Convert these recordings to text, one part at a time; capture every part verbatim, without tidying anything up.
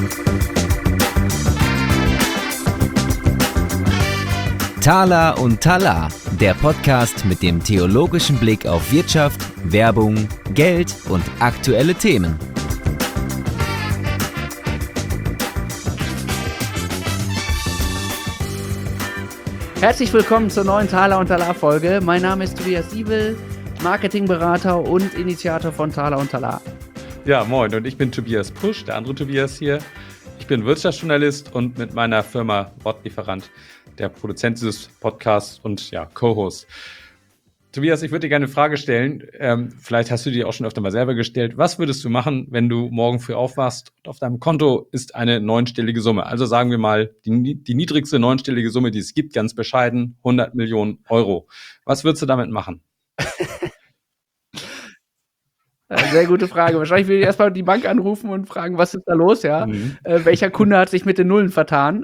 Thaler und Talar, der Podcast mit dem theologischen Blick auf Wirtschaft, Werbung, Geld und aktuelle Themen. Herzlich willkommen zur neuen Thaler und Talar Folge. Mein Name ist Tobias Siebel, Marketingberater und Initiator von Thaler und Talar. Ja, moin, und ich bin Tobias Pusch, der andere Tobias hier. Ich bin Wirtschaftsjournalist und mit meiner Firma Wortlieferant der Produzent dieses Podcasts und ja, Co-Host. Tobias, ich würde dir gerne eine Frage stellen. Ähm, vielleicht hast du die auch schon öfter mal selber gestellt. Was würdest du machen, wenn du morgen früh aufwachst und auf deinem Konto ist eine neunstellige Summe? Also sagen wir mal, die, die niedrigste neunstellige Summe, die es gibt, ganz bescheiden, hundert Millionen Euro. Was würdest du damit machen? Sehr gute Frage. Wahrscheinlich will ich erstmal die Bank anrufen und fragen, was ist da los, ja? Mhm. Äh, welcher Kunde hat sich mit den Nullen vertan?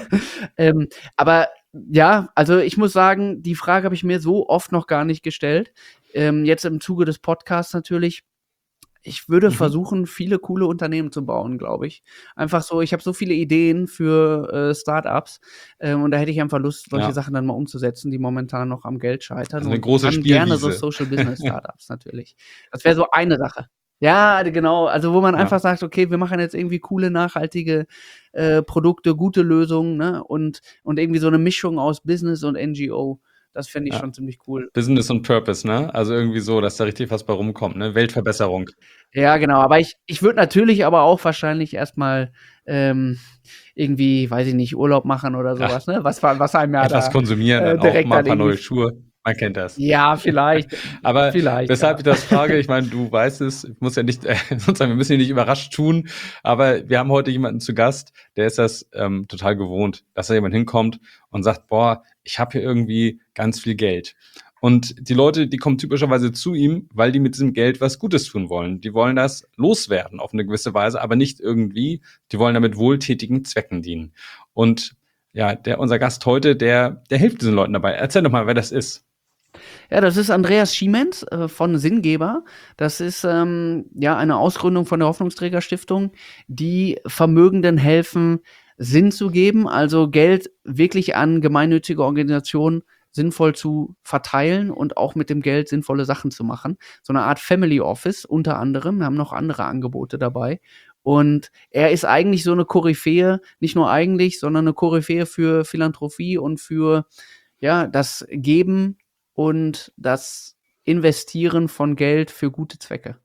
ähm, aber ja, also ich muss sagen, die Frage habe ich mir so oft noch gar nicht gestellt. Ähm, jetzt im Zuge des Podcasts natürlich. Ich würde mhm. versuchen, viele coole Unternehmen zu bauen, glaube ich. Einfach so, ich habe so viele Ideen für äh, Startups ähm, und da hätte ich einfach Lust, solche ja. Sachen dann mal umzusetzen, die momentan noch am Geld scheitern. Also eine große und dann gerne so Social Business Startups natürlich. Das wäre so eine Sache. Ja, genau. Also wo man ja. einfach sagt, okay, wir machen jetzt irgendwie coole, nachhaltige äh, Produkte, gute Lösungen, ne? und, und irgendwie so eine Mischung aus Business und N G O. Das fände ich ja. schon ziemlich cool. Business und Purpose, ne? Also irgendwie so, dass da richtig was bei rumkommt, ne? Weltverbesserung. Ja, genau. Aber ich, ich würde natürlich aber auch wahrscheinlich erstmal ähm, irgendwie, weiß ich nicht, Urlaub machen oder sowas, ja. ne? Was, was einem ja etwas da konsumieren, äh, direkt auch mal ein paar neue Schuhe. Man kennt das. Ja, vielleicht. Aber vielleicht, weshalb ja. ich das frage, ich meine, du weißt es, ich muss ja nicht, äh, sozusagen, wir müssen ihn nicht überrascht tun, aber wir haben heute jemanden zu Gast, der ist das ähm, total gewohnt, dass da jemand hinkommt und sagt, boah, ich habe hier irgendwie ganz viel Geld. Und die Leute, die kommen typischerweise zu ihm, weil die mit diesem Geld was Gutes tun wollen. Die wollen das loswerden auf eine gewisse Weise, aber nicht irgendwie, die wollen damit wohltätigen Zwecken dienen. Und ja, der unser Gast heute, der, der hilft diesen Leuten dabei. Erzähl doch mal, wer das ist. Ja, das ist Andreas Schiemens äh, von Sinngeber. Das ist ähm, ja eine Ausgründung von der Hoffnungsträger-Stiftung, die Vermögenden helfen, Sinn zu geben, also Geld wirklich an gemeinnützige Organisationen sinnvoll zu verteilen und auch mit dem Geld sinnvolle Sachen zu machen. So eine Art Family Office unter anderem. Wir haben noch andere Angebote dabei. Und er ist eigentlich so eine Koryphäe, nicht nur eigentlich, sondern eine Koryphäe für Philanthropie und für ja das Geben und das Investieren von Geld für gute Zwecke.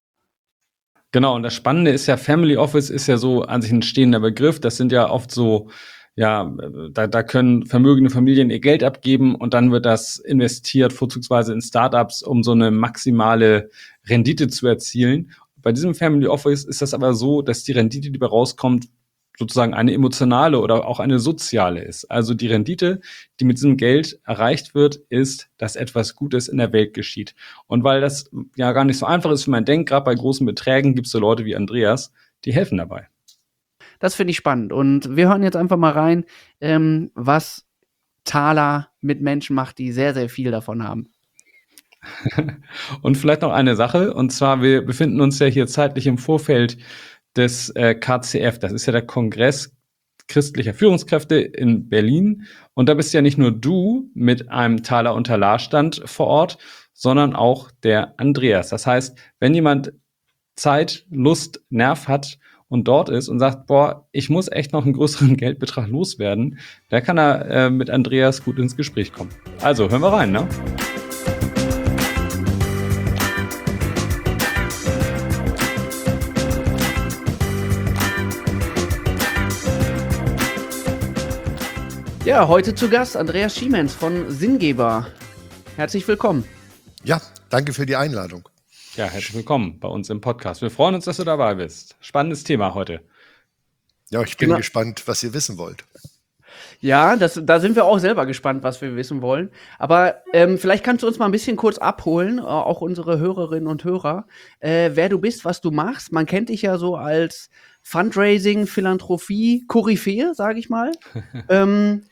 Genau, und das Spannende ist ja, Family Office ist ja so an sich ein stehender Begriff. Das sind ja oft so, ja, da, da können vermögende Familien ihr Geld abgeben und dann wird das investiert, vorzugsweise in Startups, um so eine maximale Rendite zu erzielen. Bei diesem Family Office ist das aber so, dass die Rendite, die dabei rauskommt, sozusagen eine emotionale oder auch eine soziale ist. Also die Rendite, die mit diesem Geld erreicht wird, ist, dass etwas Gutes in der Welt geschieht. Und weil das ja gar nicht so einfach ist, wie man denkt, gerade bei großen Beträgen gibt es so Leute wie Andreas, die helfen dabei. Das finde ich spannend. Und wir hören jetzt einfach mal rein, ähm, was Thaler mit Menschen macht, die sehr, sehr viel davon haben. Und vielleicht noch eine Sache, und zwar, wir befinden uns ja hier zeitlich im Vorfeld des äh, K C F, das ist ja der Kongress christlicher Führungskräfte in Berlin. Und da bist ja nicht nur du mit einem Thaler und Talar Stand vor Ort, sondern auch der Andreas. Das heißt, wenn jemand Zeit, Lust, Nerv hat und dort ist und sagt, boah, ich muss echt noch einen größeren Geldbetrag loswerden, da kann er äh, mit Andreas gut ins Gespräch kommen. Also, hören wir rein, ne? Ja, heute zu Gast Andreas Schiemens von Sinngeber. Herzlich willkommen. Ja, danke für die Einladung. Ja, herzlich willkommen bei uns im Podcast. Wir freuen uns, dass du dabei bist. Spannendes Thema heute. Ja, ich bin genau. gespannt, was ihr wissen wollt. Ja, das, da sind wir auch selber gespannt, was wir wissen wollen. Aber ähm, vielleicht kannst du uns mal ein bisschen kurz abholen, äh, auch unsere Hörerinnen und Hörer, äh, wer du bist, was du machst. Man kennt dich ja so als Fundraising, Philanthropie, Koryphäe, sage ich mal. ähm,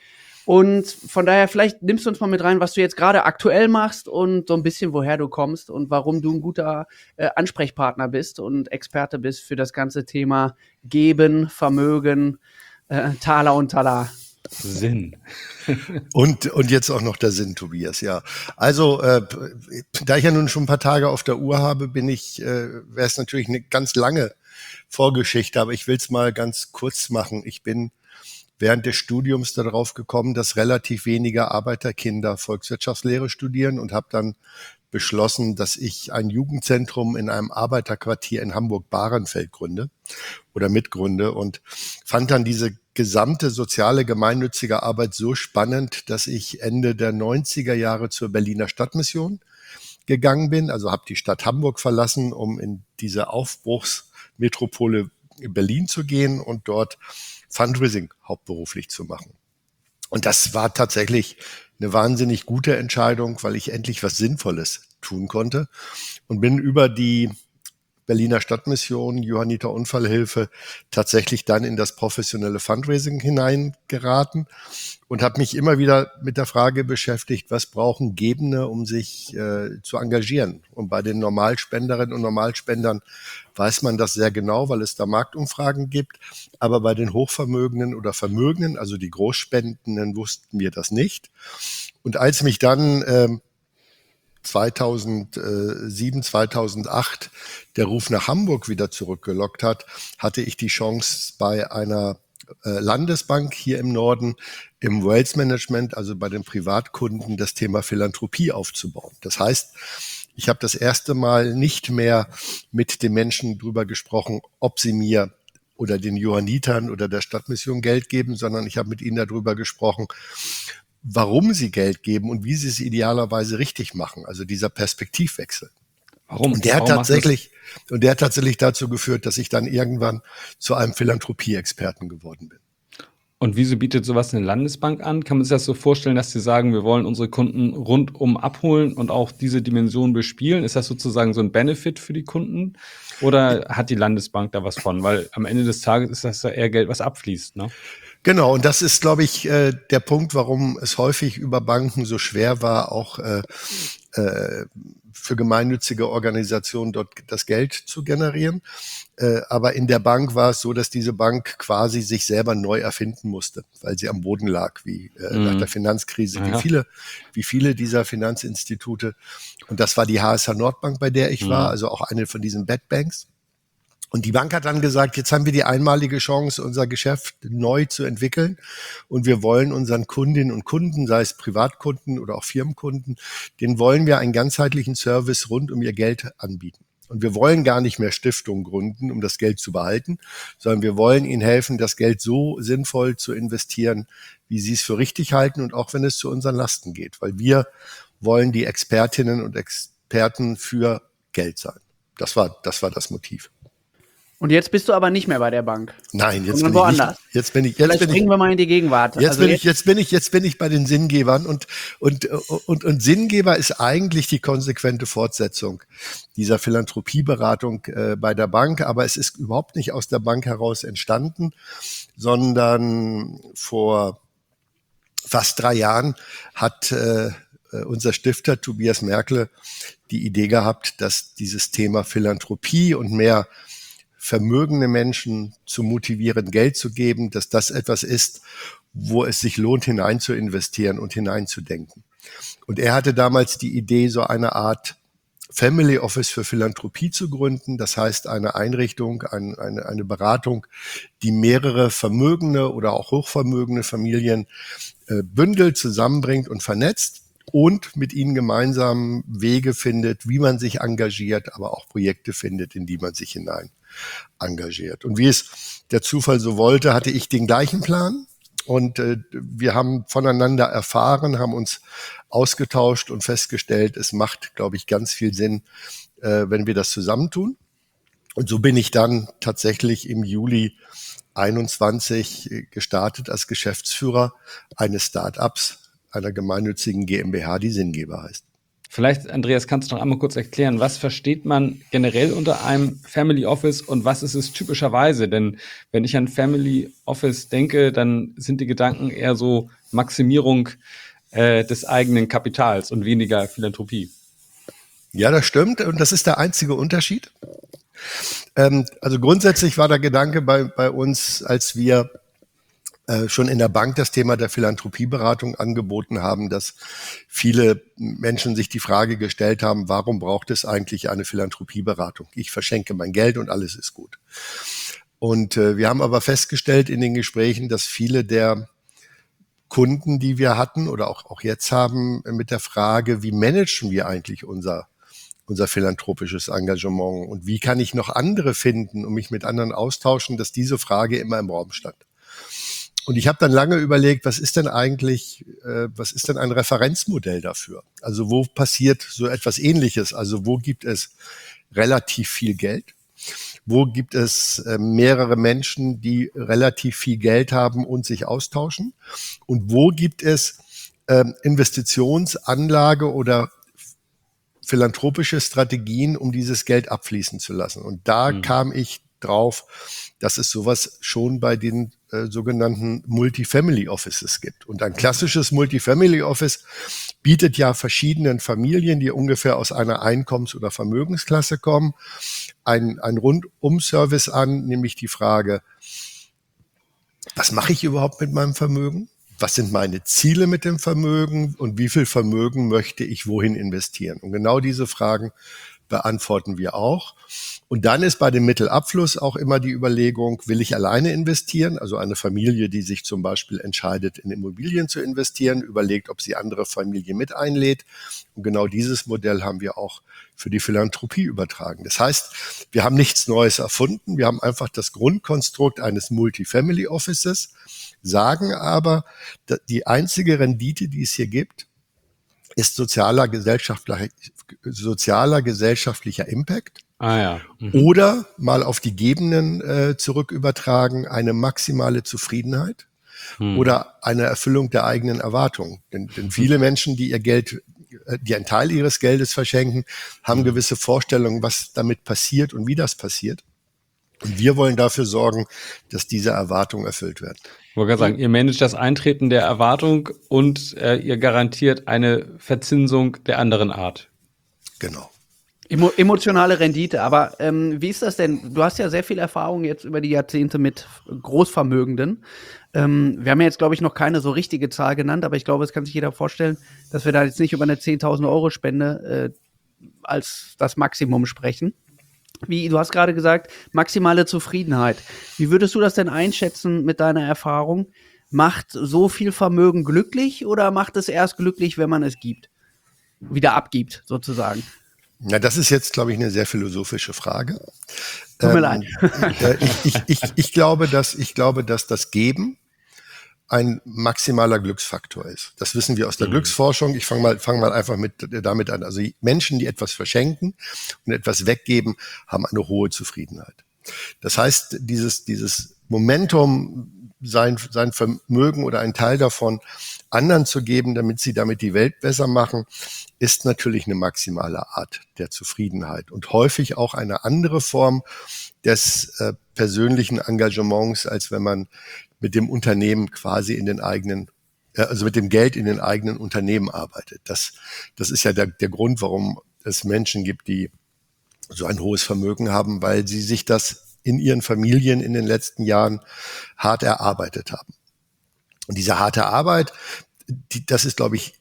Und von daher, vielleicht nimmst du uns mal mit rein, was du jetzt gerade aktuell machst und so ein bisschen, woher du kommst und warum du ein guter äh, Ansprechpartner bist und Experte bist für das ganze Thema Geben, Vermögen, äh, Taler und Talar. Sinn. Und, und jetzt auch noch der Sinn, Tobias, ja. Also, äh, da ich ja nun schon ein paar Tage auf der Uhr habe, bin ich, äh, wäre es natürlich eine ganz lange Vorgeschichte, aber ich will es mal ganz kurz machen. Ich bin während des Studiums darauf gekommen, dass relativ wenige Arbeiterkinder Volkswirtschaftslehre studieren und habe dann beschlossen, dass ich ein Jugendzentrum in einem Arbeiterquartier in Hamburg-Bahrenfeld gründe oder mitgründe und fand dann diese gesamte soziale gemeinnützige Arbeit so spannend, dass ich Ende der neunziger Jahre zur Berliner Stadtmission gegangen bin, also habe die Stadt Hamburg verlassen, um in diese Aufbruchsmetropole Berlin zu gehen und dort Fundraising hauptberuflich zu machen. Und das war tatsächlich eine wahnsinnig gute Entscheidung, weil ich endlich was Sinnvolles tun konnte und bin über die Berliner Stadtmission, Johanniter Unfallhilfe tatsächlich dann in das professionelle Fundraising hineingeraten und habe mich immer wieder mit der Frage beschäftigt, was brauchen Gebende, um sich äh, zu engagieren. Und bei den Normalspenderinnen und Normalspendern weiß man das sehr genau, weil es da Marktumfragen gibt. Aber bei den Hochvermögenden oder Vermögenden, also die Großspendenden, wussten wir das nicht. Und als mich dann ähm, zweitausendsieben, zweitausendacht der Ruf nach Hamburg wieder zurückgelockt hat, hatte ich die Chance bei einer äh, Landesbank hier im Norden im Wealth Management, also bei den Privatkunden, das Thema Philanthropie aufzubauen. Das heißt, ich habe das erste Mal nicht mehr mit den Menschen drüber gesprochen, ob sie mir oder den Johannitern oder der Stadtmission Geld geben, sondern ich habe mit ihnen darüber gesprochen, warum sie Geld geben und wie sie es idealerweise richtig machen. Also dieser Perspektivwechsel. Warum? Und der hat Warum tatsächlich, und der hat tatsächlich dazu geführt, dass ich dann irgendwann zu einem Philanthropie-Experten geworden bin. Und wieso bietet sowas eine Landesbank an? Kann man sich das so vorstellen, dass sie sagen, wir wollen unsere Kunden rundum abholen und auch diese Dimension bespielen? Ist das sozusagen so ein Benefit für die Kunden? Oder hat die Landesbank da was von? Weil am Ende des Tages ist das ja eher Geld, was abfließt, ne? Genau, und das ist, glaube ich, äh, der Punkt, warum es häufig über Banken so schwer war, auch äh, äh, für gemeinnützige Organisationen dort das Geld zu generieren. Äh, aber in der Bank war es so, dass diese Bank quasi sich selber neu erfinden musste, weil sie am Boden lag, wie äh, Mhm. nach der Finanzkrise, Aha. wie viele, wie viele dieser Finanzinstitute. Und das war die H S H Nordbank, bei der ich Mhm. war, also auch eine von diesen Bad Banks. Und die Bank hat dann gesagt, jetzt haben wir die einmalige Chance, unser Geschäft neu zu entwickeln. Und wir wollen unseren Kundinnen und Kunden, sei es Privatkunden oder auch Firmenkunden, denen wollen wir einen ganzheitlichen Service rund um ihr Geld anbieten. Und wir wollen gar nicht mehr Stiftungen gründen, um das Geld zu behalten, sondern wir wollen ihnen helfen, das Geld so sinnvoll zu investieren, wie sie es für richtig halten und auch wenn es zu unseren Lasten geht. Weil wir wollen die Expertinnen und Experten für Geld sein. Das war, das war das Motiv. Und jetzt bist du aber nicht mehr bei der Bank. Nein, jetzt Sondern bin ich nicht. woanders. Jetzt bin ich. Jetzt Vielleicht bin ich. springen wir mal in die Gegenwart. Jetzt Also bin ich. Jetzt bin ich. Jetzt bin ich bei den Sinngebern und und und und Sinngeber ist eigentlich die konsequente Fortsetzung dieser Philanthropieberatung äh, bei der Bank, aber es ist überhaupt nicht aus der Bank heraus entstanden, sondern vor fast drei Jahren hat äh, unser Stifter Tobias Merkle die Idee gehabt, dass dieses Thema Philanthropie und mehr vermögende Menschen zu motivieren, Geld zu geben, dass das etwas ist, wo es sich lohnt, hinein zu investieren und hineinzudenken. Und er hatte damals die Idee, so eine Art Family Office für Philanthropie zu gründen. Das heißt, eine Einrichtung, ein, eine, eine Beratung, die mehrere vermögende oder auch hochvermögende Familien äh, bündelt, zusammenbringt und vernetzt und mit ihnen gemeinsam Wege findet, wie man sich engagiert, aber auch Projekte findet, in die man sich hinein engagiert. Und wie es der Zufall so wollte, hatte ich den gleichen Plan und äh, wir haben voneinander erfahren, haben uns ausgetauscht und festgestellt, es macht, glaube ich, ganz viel Sinn, äh, wenn wir das zusammentun. Und so bin ich dann tatsächlich im Juli einundzwanzig gestartet als Geschäftsführer eines Start-ups, einer gemeinnützigen GmbH, die Sinngeber heißt. Vielleicht, Andreas, kannst du noch einmal kurz erklären, was versteht man generell unter einem Family Office und was ist es typischerweise? Denn wenn ich an Family Office denke, dann sind die Gedanken eher so Maximierung äh, des eigenen Kapitals und weniger Philanthropie. Ja, das stimmt und das ist der einzige Unterschied. Ähm, also grundsätzlich war der Gedanke bei, bei uns, als wir äh, schon in der Bank das Thema der Philanthropieberatung angeboten haben, dass viele Menschen sich die Frage gestellt haben, warum braucht es eigentlich eine Philanthropieberatung? Ich verschenke mein Geld und alles ist gut. Und äh, wir haben aber festgestellt in den Gesprächen, dass viele der Kunden, die wir hatten oder auch, auch jetzt haben, mit der Frage, wie managen wir eigentlich unser unser philanthropisches Engagement und wie kann ich noch andere finden und mich mit anderen austauschen, dass diese Frage immer im Raum stand. Und ich habe dann lange überlegt, was ist denn eigentlich, äh, was ist denn ein Referenzmodell dafür? Also wo passiert so etwas Ähnliches? Also wo gibt es relativ viel Geld? Wo gibt es äh, mehrere Menschen, die relativ viel Geld haben und sich austauschen? Und wo gibt es äh, Investitionsanlage oder philanthropische Strategien, um dieses Geld abfließen zu lassen? Und da mhm. kam ich drauf, dass es sowas schon bei den äh, sogenannten Multifamily Offices gibt. Und ein klassisches Multifamily Office bietet ja verschiedenen Familien, die ungefähr aus einer Einkommens- oder Vermögensklasse kommen, ein, ein Rundum-Service an, nämlich die Frage, was mache ich überhaupt mit meinem Vermögen? Was sind meine Ziele mit dem Vermögen und wie viel Vermögen möchte ich wohin investieren? Und genau diese Fragen beantworten wir auch. Und dann ist bei dem Mittelabfluss auch immer die Überlegung, will ich alleine investieren? Also eine Familie, die sich zum Beispiel entscheidet, in Immobilien zu investieren, überlegt, ob sie andere Familien mit einlädt. Und genau dieses Modell haben wir auch für die Philanthropie übertragen. Das heißt, wir haben nichts Neues erfunden. Wir haben einfach das Grundkonstrukt eines Multifamily Offices, sagen aber, die einzige Rendite, die es hier gibt, ist sozialer gesellschaftlicher, sozialer gesellschaftlicher Impact. Ah ja. Mhm. Oder mal auf die Gebenden äh, zurück übertragen, eine maximale Zufriedenheit mhm. oder eine Erfüllung der eigenen Erwartungen. Denn, denn viele mhm. Menschen, die ihr Geld, äh, die einen Teil ihres Geldes verschenken, haben mhm. gewisse Vorstellungen, was damit passiert und wie das passiert. Und wir wollen dafür sorgen, dass diese Erwartungen erfüllt werden. Ich wollte gerade sagen, ihr managt das Eintreten der Erwartung und äh, ihr garantiert eine Verzinsung der anderen Art. Genau. Emo- emotionale Rendite, aber ähm, wie ist das denn? Du hast ja sehr viel Erfahrung jetzt über die Jahrzehnte mit Großvermögenden. Ähm, wir haben ja jetzt, glaube ich, noch keine so richtige Zahl genannt, aber ich glaube, es kann sich jeder vorstellen, dass wir da jetzt nicht über eine zehntausend Euro Spende äh, als das Maximum sprechen. Wie, du hast gerade gesagt, maximale Zufriedenheit. Wie würdest du das denn einschätzen mit deiner Erfahrung? Macht so viel Vermögen glücklich oder macht es erst glücklich, wenn man es gibt? Wieder abgibt, sozusagen. Na, das ist jetzt, glaube ich, eine sehr philosophische Frage. Tut mir ähm, leid. äh, ich, ich, ich, ich, glaube, dass, ich glaube, dass das Geben ein maximaler Glücksfaktor ist. Das wissen wir aus der mhm. Glücksforschung. Ich fange mal, fang mal einfach mit damit an. Also Menschen, die etwas verschenken und etwas weggeben, haben eine hohe Zufriedenheit. Das heißt, dieses, dieses Momentum, sein, sein Vermögen oder einen Teil davon anderen zu geben, damit sie damit die Welt besser machen, ist natürlich eine maximale Art der Zufriedenheit und häufig auch eine andere Form des äh, persönlichen Engagements, als wenn man mit dem Unternehmen quasi in den eigenen, also mit dem Geld in den eigenen Unternehmen arbeitet. Das, das ist ja der, der Grund, warum es Menschen gibt, die so ein hohes Vermögen haben, weil sie sich das in ihren Familien in den letzten Jahren hart erarbeitet haben. Und diese harte Arbeit, die, das ist, glaube ich,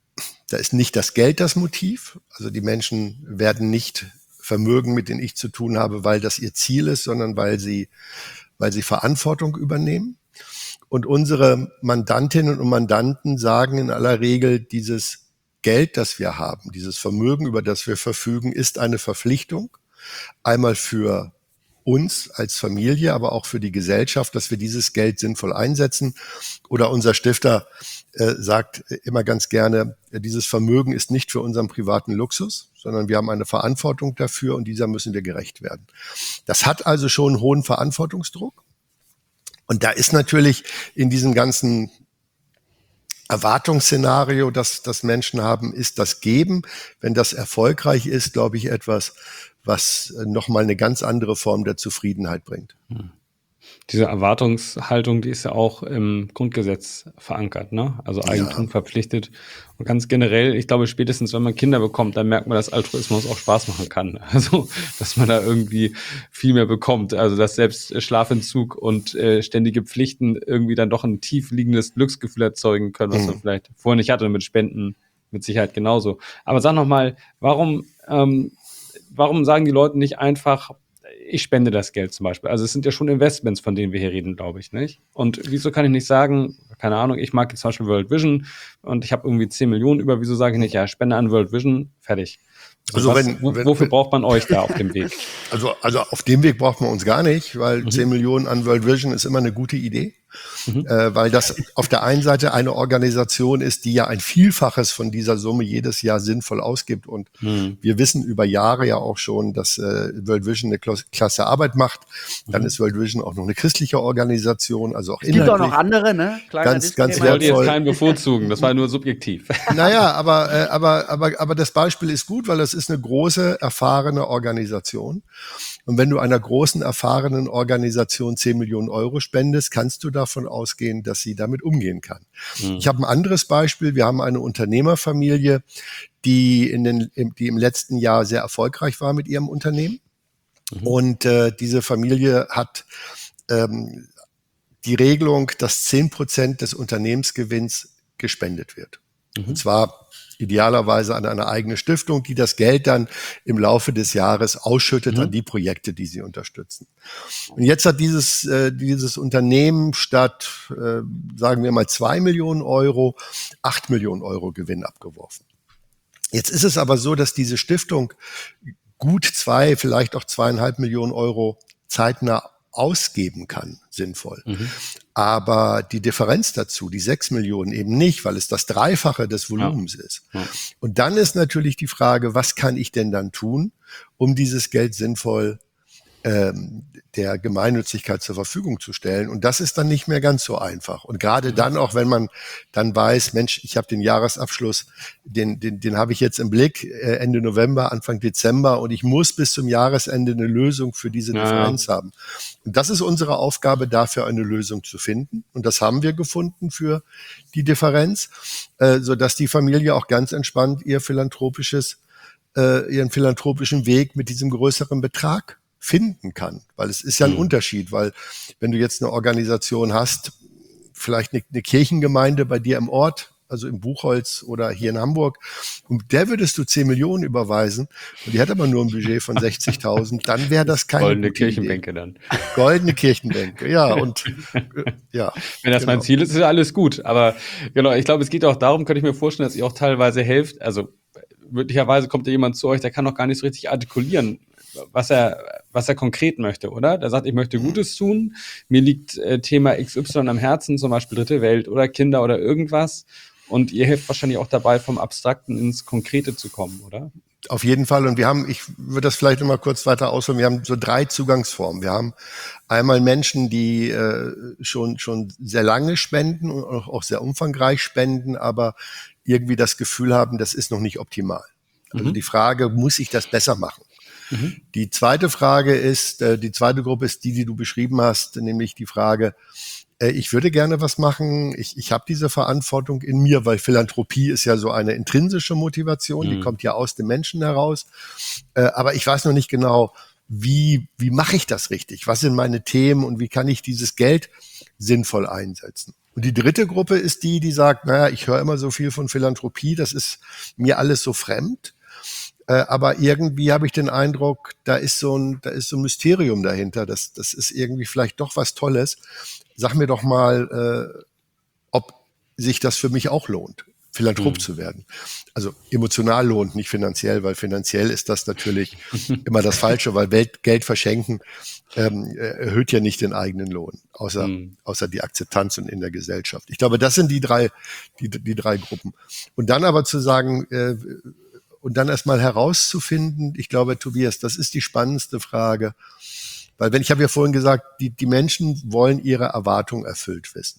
da ist nicht das Geld das Motiv. Also die Menschen werden nicht Vermögen, mit denen ich zu tun habe, weil das ihr Ziel ist, sondern weil sie, weil sie Verantwortung übernehmen. Und unsere Mandantinnen und Mandanten sagen in aller Regel, dieses Geld, das wir haben, dieses Vermögen, über das wir verfügen, ist eine Verpflichtung. Einmal für uns als Familie, aber auch für die Gesellschaft, dass wir dieses Geld sinnvoll einsetzen. Oder unser Stifter äh, sagt immer ganz gerne, dieses Vermögen ist nicht für unseren privaten Luxus, sondern wir haben eine Verantwortung dafür und dieser müssen wir gerecht werden. Das hat also schon einen hohen Verantwortungsdruck. Und da ist natürlich in diesen ganzen Erwartungsszenario, das, das Menschen haben, ist das Geben. Wenn das erfolgreich ist, glaube ich, etwas, was nochmal eine ganz andere Form der Zufriedenheit bringt. Hm. Diese Erwartungshaltung, die ist ja auch im Grundgesetz verankert, ne? Also Eigentum Ja. verpflichtet. Und ganz generell, ich glaube, spätestens wenn man Kinder bekommt, dann merkt man, dass Altruismus auch Spaß machen kann. Also, dass man da irgendwie viel mehr bekommt. Also, dass selbst Schlafentzug und äh, ständige Pflichten irgendwie dann doch ein tief liegendes Glücksgefühl erzeugen können, was Mhm. man vielleicht vorher nicht hatte, und mit Spenden mit Sicherheit genauso. Aber sag noch mal, warum, ähm, warum sagen die Leute nicht einfach, ich spende das Geld zum Beispiel? Also es sind ja schon Investments, von denen wir hier reden, glaube ich, nicht? Und wieso kann ich nicht sagen, keine Ahnung, ich mag jetzt zum Beispiel World Vision und ich habe irgendwie zehn Millionen über, wieso sage ich nicht, ja, spende an World Vision, fertig. Also Was, wenn, wo, wenn, wofür braucht man euch da auf dem Weg? Also, also auf dem Weg braucht man uns gar nicht, weil Mhm. zehn Millionen an World Vision ist immer eine gute Idee. Mhm. Äh, weil das auf der einen Seite eine Organisation ist, die ja ein Vielfaches von dieser Summe jedes Jahr sinnvoll ausgibt. Und Mhm. wir wissen über Jahre ja auch schon, dass äh, World Vision eine klos- klasse Arbeit macht. Dann Mhm. ist World Vision auch noch eine christliche Organisation, also auch Es gibt auch inhaltlich. noch andere, ne? Kleiner Ganz, ganz Ich Disclaimer. wollte jetzt wertvoll. keinen bevorzugen, das war nur subjektiv. Naja, aber, äh, aber, aber, aber das Beispiel ist gut, weil das ist eine große, erfahrene Organisation. Und wenn du einer großen, erfahrenen Organisation zehn Millionen Euro spendest, kannst du davon ausgehen, dass sie damit umgehen kann. Mhm. Ich habe ein anderes Beispiel. Wir haben eine Unternehmerfamilie, die, in den, im- die im letzten Jahr sehr erfolgreich war mit ihrem Unternehmen. Mhm. Und äh, diese Familie hat ähm, die Regelung, dass zehn Prozent des Unternehmensgewinns gespendet wird. Mhm. Und zwar idealerweise an eine eigene Stiftung, die das Geld dann im Laufe des Jahres ausschüttet Mhm. an die Projekte, die sie unterstützen. Und jetzt hat dieses, äh, dieses Unternehmen statt, äh, sagen wir mal, zwei Millionen Euro, acht Millionen Euro Gewinn abgeworfen. Jetzt ist es aber so, dass diese Stiftung gut zwei, vielleicht auch zweieinhalb Millionen Euro zeitnah ausgeben kann, sinnvoll. Mhm. Aber die Differenz dazu, die sechs Millionen eben nicht, weil es das Dreifache des Volumens ist. Ja. Und dann ist natürlich die Frage, was kann ich denn dann tun, um dieses Geld sinnvoll ähm, der Gemeinnützigkeit zur Verfügung zu stellen. Und das ist dann nicht mehr ganz so einfach. Und gerade dann auch, wenn man dann weiß, Mensch, ich habe den Jahresabschluss, den, den, den habe ich jetzt im Blick, äh, Ende November, Anfang Dezember, und ich muss bis zum Jahresende eine Lösung für diese Ja, Differenz haben. Und das ist unsere Aufgabe, dafür eine Lösung zu finden. Und das haben wir gefunden für die Differenz, äh, sodass die Familie auch ganz entspannt ihr philanthropisches, äh, ihren philanthropischen Weg mit diesem größeren Betrag finden kann. Weil es ist ja ein Mhm. Unterschied, weil wenn du jetzt eine Organisation hast, vielleicht eine, eine Kirchengemeinde bei dir im Ort, also im Buchholz oder hier in Hamburg, und der würdest du zehn Millionen überweisen und die hat aber nur ein Budget von sechzigtausend, dann wäre das keine Goldene gute Idee. Kirchenbänke dann. Goldene Kirchenbänke, ja, und äh, ja. Wenn das mein genau. Ziel ist, ist ja alles gut. Aber genau, ich glaube, es geht auch darum, könnte ich mir vorstellen, dass ihr auch teilweise helft. Also möglicherweise kommt ja jemand zu euch, der kann noch gar nicht so richtig artikulieren, was er, was er konkret möchte, oder? Der sagt, ich möchte Gutes tun, mir liegt äh, Thema X Y am Herzen, zum Beispiel Dritte Welt oder Kinder oder irgendwas. Und ihr helft wahrscheinlich auch dabei, vom Abstrakten ins Konkrete zu kommen, oder? Auf jeden Fall. Und wir haben, ich würde das vielleicht noch mal kurz weiter ausführen, wir haben so drei Zugangsformen. Wir haben einmal Menschen, die äh, schon, schon sehr lange spenden und auch, auch sehr umfangreich spenden, aber irgendwie das Gefühl haben, das ist noch nicht optimal. Also Mhm. die Frage, muss ich das besser machen? Mhm. Die zweite Frage ist, äh, die zweite Gruppe ist die, die du beschrieben hast, nämlich die Frage, äh, ich würde gerne was machen, ich, ich habe diese Verantwortung in mir, weil Philanthropie ist ja so eine intrinsische Motivation, die Mhm. kommt ja aus dem Menschen heraus, äh, aber ich weiß noch nicht genau, wie, wie mache ich das richtig, was sind meine Themen und wie kann ich dieses Geld sinnvoll einsetzen. Und die dritte Gruppe ist die, die sagt, naja, ich höre immer so viel von Philanthropie, das ist mir alles so fremd. Äh, aber irgendwie habe ich den Eindruck, da ist so ein, da ist so ein Mysterium dahinter. Das, das ist irgendwie vielleicht doch was Tolles. Sag mir doch mal, äh, ob sich das für mich auch lohnt, Philanthrop Mhm. zu werden. Also emotional lohnt, nicht finanziell, weil finanziell ist das natürlich immer das Falsche, weil Welt, Geld verschenken ähm, erhöht ja nicht den eigenen Lohn, außer, Mhm. außer die Akzeptanz in, in der Gesellschaft. Ich glaube, das sind die drei, die, die drei Gruppen. Und dann aber zu sagen, äh, und dann erstmal herauszufinden, ich glaube, Tobias, das ist die spannendste Frage, weil wenn ich habe ja vorhin gesagt, die, die Menschen wollen ihre Erwartungen erfüllt wissen.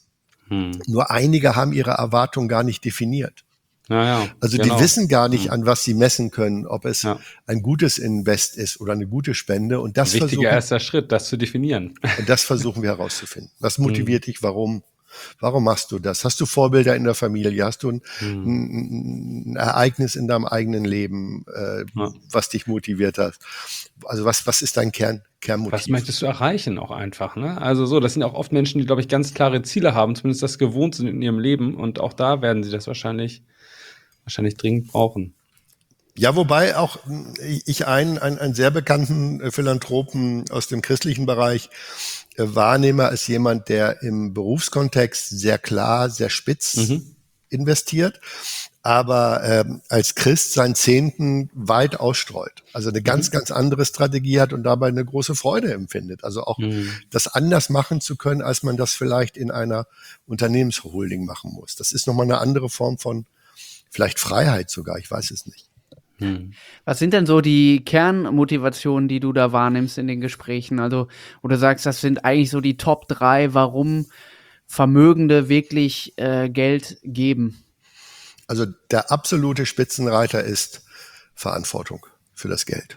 Hm. Nur einige haben ihre Erwartung gar nicht definiert. Ja, ja, Also genau. die wissen gar nicht, Hm. an was sie messen können, ob es Ja. ein gutes Invest ist oder eine gute Spende. Und das Ein wichtiger versuchen, erster Schritt, das zu definieren. und das versuchen wir herauszufinden. Was motiviert dich? Warum? Warum machst du das? Hast du Vorbilder in der Familie? Hast du ein, Hm. ein, ein Ereignis in deinem eigenen Leben, äh, Ja. was dich motiviert hat? Also was, was ist dein Kern, Kernmotiv? Was möchtest du erreichen auch einfach, ne? Also so, das sind auch oft Menschen, die, glaube ich, ganz klare Ziele haben, zumindest das gewohnt sind in ihrem Leben. Und auch da werden sie das wahrscheinlich, wahrscheinlich dringend brauchen. Ja, wobei auch ich einen, einen, einen sehr bekannten Philanthropen aus dem christlichen Bereich äh, wahrnehme als jemand, der im Berufskontext sehr klar, sehr spitz Mhm. investiert, aber ähm, als Christ sein Zehnten weit ausstreut. Also eine ganz, Mhm. ganz andere Strategie hat und dabei eine große Freude empfindet. Also auch Mhm. das anders machen zu können, als man das vielleicht in einer Unternehmensholding machen muss. Das ist nochmal eine andere Form von vielleicht Freiheit sogar, ich weiß es nicht. Mhm. Was sind denn so die Kernmotivationen, die du da wahrnimmst in den Gesprächen? Also, wo du sagst, das sind eigentlich so die Top drei, warum Vermögende wirklich äh, Geld geben. Also der absolute Spitzenreiter ist Verantwortung für das Geld.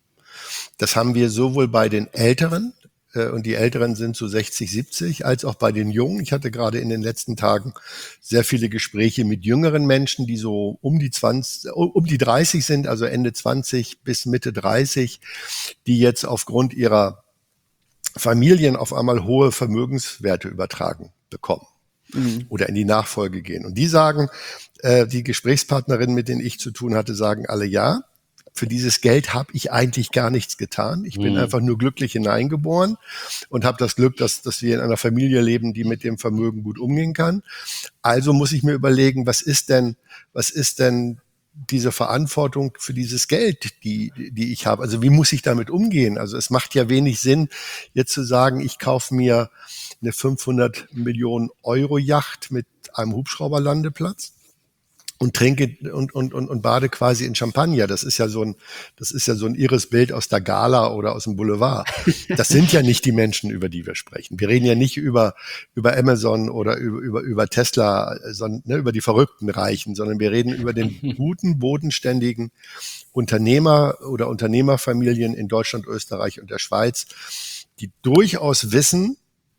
Das haben wir sowohl bei den Älteren, äh, und die Älteren sind so sechzig, siebzig, als auch bei den Jungen. Ich hatte gerade in den letzten Tagen sehr viele Gespräche mit jüngeren Menschen, die so um die zwanzig, um die dreißig sind, also Ende zwanzig bis Mitte dreißig, die jetzt aufgrund ihrer Familien auf einmal hohe Vermögenswerte übertragen bekommen Mhm. oder in die Nachfolge gehen. Und die sagen, äh, die Gesprächspartnerinnen, mit denen ich zu tun hatte, sagen alle, ja, für dieses Geld habe ich eigentlich gar nichts getan. Ich bin Mhm. einfach nur glücklich hineingeboren und habe das Glück, dass, dass wir in einer Familie leben, die mit dem Vermögen gut umgehen kann. Also muss ich mir überlegen, was ist denn, was ist denn diese Verantwortung für dieses Geld, die, die ich habe? Also wie muss ich damit umgehen? Also es macht ja wenig Sinn, jetzt zu sagen, ich kaufe mir eine fünfhundert Millionen Euro Yacht mit einem Hubschrauberlandeplatz und trinke und, und, und, und bade quasi in Champagner. Das ist ja so ein, das ist ja so ein irres Bild aus der Gala oder aus dem Boulevard. Das sind ja nicht die Menschen, über die wir sprechen. Wir reden ja nicht über, über Amazon oder über, über, über Tesla, sondern ne, über die verrückten Reichen, sondern wir reden über den guten, bodenständigen Unternehmer oder Unternehmerfamilien in Deutschland, Österreich und der Schweiz, die durchaus wissen,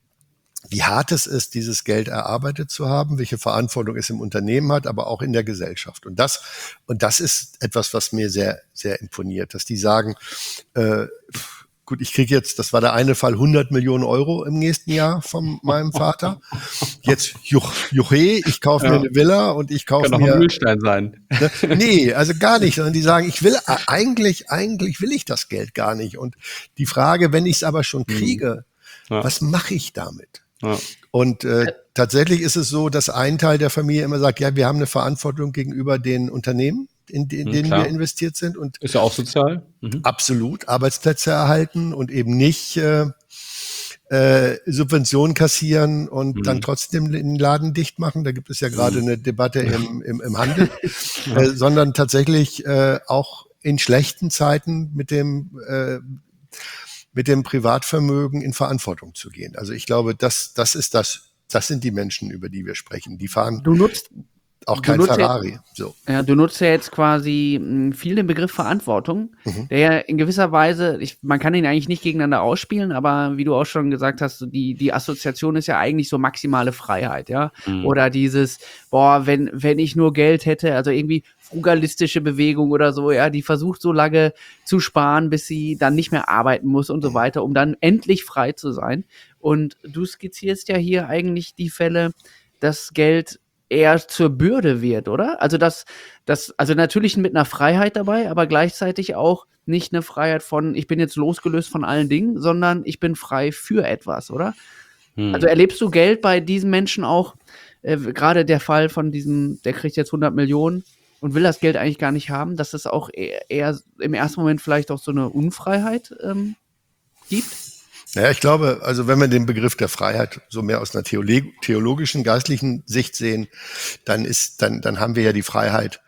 wie hart es ist, dieses Geld erarbeitet zu haben, welche Verantwortung es im Unternehmen hat, aber auch in der Gesellschaft. Und das, und das ist etwas, was mir sehr, sehr imponiert, dass die sagen, äh, gut, ich kriege jetzt, das war der eine Fall, hundert Millionen Euro im nächsten Jahr von meinem Vater. Jetzt, juch, juche, ich kaufe Ja. mir eine Villa und ich kaufe Kann auch ein mir... Mühlstein sein. Ne? Nee, also gar nicht, sondern die sagen, ich will, eigentlich, eigentlich will ich das Geld gar nicht. Und die Frage, wenn ich es aber schon kriege, Ja. was mache ich damit? Ja. Und äh, tatsächlich ist es so, dass ein Teil der Familie immer sagt, ja, wir haben eine Verantwortung gegenüber den Unternehmen, in, de- in Mhm, denen klar. wir investiert sind und Ist ja auch sozial. Mhm. absolut Arbeitsplätze erhalten und eben nicht äh, äh, Subventionen kassieren und Mhm. dann trotzdem den Laden dicht machen. Da gibt es ja gerade eine Debatte im, im, im Handel, Ja. äh, sondern tatsächlich äh, auch in schlechten Zeiten mit dem äh, mit dem Privatvermögen in Verantwortung zu gehen. Also ich glaube, das, das ist das, das sind die Menschen, über die wir sprechen. Die fahren Du nutzt, auch du kein nutzt ja- Ferrari. So. ja, du nutzt ja jetzt quasi mh, viel den Begriff Verantwortung, Mhm. der ja in gewisser Weise, ich, man kann ihn eigentlich nicht gegeneinander ausspielen, aber wie du auch schon gesagt hast, so die, die Assoziation ist ja eigentlich so maximale Freiheit, ja. Mhm. Oder dieses, boah, wenn, wenn ich nur Geld hätte, also irgendwie frugalistische Bewegung oder so, ja, die versucht so lange zu sparen, bis sie dann nicht mehr arbeiten muss und so weiter, um dann endlich frei zu sein. Und du skizzierst ja hier eigentlich die Fälle, dass Geld eher zur Bürde wird, oder? Also das, das, also natürlich mit einer Freiheit dabei, aber gleichzeitig auch nicht eine Freiheit von, ich bin jetzt losgelöst von allen Dingen, sondern ich bin frei für etwas, oder? Mhm. Also erlebst du Geld bei diesen Menschen auch, äh, gerade der Fall von diesem, der kriegt jetzt hundert Millionen und will das Geld eigentlich gar nicht haben, dass es auch eher, eher im ersten Moment vielleicht auch so eine Unfreiheit ähm, gibt? Naja, ich glaube, also wenn wir den Begriff der Freiheit so mehr aus einer theolo- theologischen, geistlichen Sicht sehen, dann ist, dann, dann haben wir ja die Freiheit,